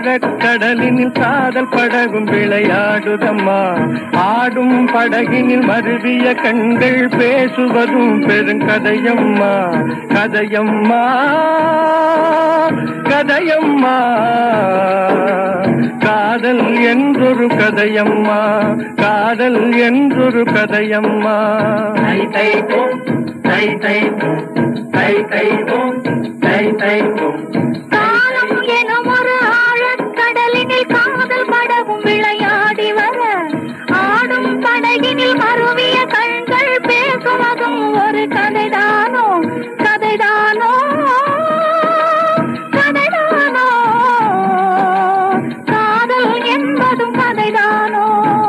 ஆழக்கடலினில் காதல் படகும் விளையாடுதம்மா. ஆடும் படகினில் மருவிய கண்கள் பேசுவதும் பெருங்கதையம்மா. கதையம்மா கதையம்மா காதல் என்றொரு கதையம்மா. காதல் என்றொரு கதையம்மா. தை தை போம் தை தை போம் தை தை போம் தை தை போம். காலம் எனும் ஒரு ஆழக்கடலினில் காதல் படகும் விளையாடி வர ஆடும் படகினில் மருவிய கண்கள் பேசுவதும் ஒரு கதைதானோ கதைதானோ கதைதானோ. காதல் என்பதும் கதைதானோ.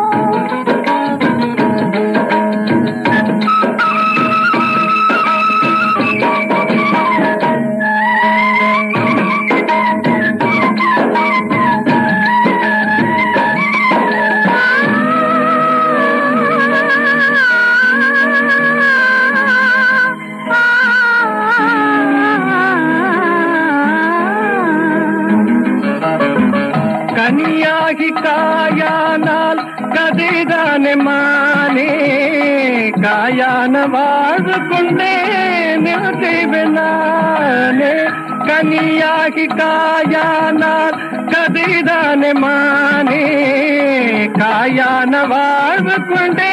கனியாகி காயானால் கதைதானே மானே. காயான வாழ்வு கொண்டே நிறுத்தினானே. கனியாகி காயானால் கதைதானே மானே. காயான வாழ்வு கொண்டே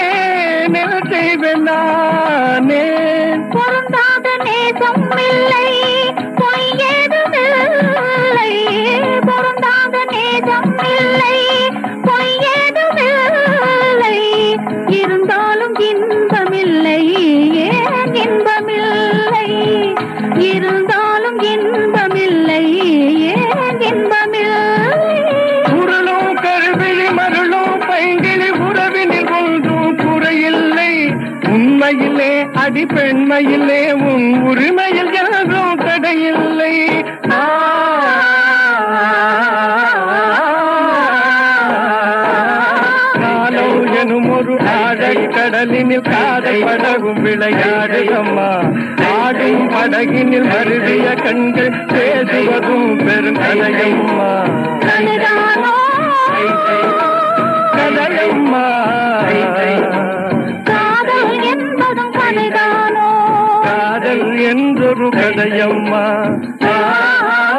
நிறுத்தினானே. பொருந்தாத நேசம் இல்லை பொய் ஏதுமில்லை. பொருந்தாத நேசம் இல்லை பொய் ஏதுமில்லை. இருந்தாலும் இன்பமில்லை ஏன் இன்பமில்லை. இருந்தாலும் இன்பமில்லை ஏன் இன்பமில்லை. உருளும் கருவிழி மருளும் பைங்கிழி உறவினில் ஒன்றும் குறையில்லை. உண்மையிலே அடி பெண்மையிலே உன் உரிமையில் யாரும் தடையில்லை. காலம் எனும் ஒரு ஆழக்கடலினில் காதல் படகும் விளையாடுதம்மா. ஆடும் படகினில் மருவிய கண்கள் பேசுவதும் பெருங்கதையம்மா. கதைதானோ கதையம்மா. காதல் என்பதும் கதைதானோ. காதல் என்றொரு கதையம்மா.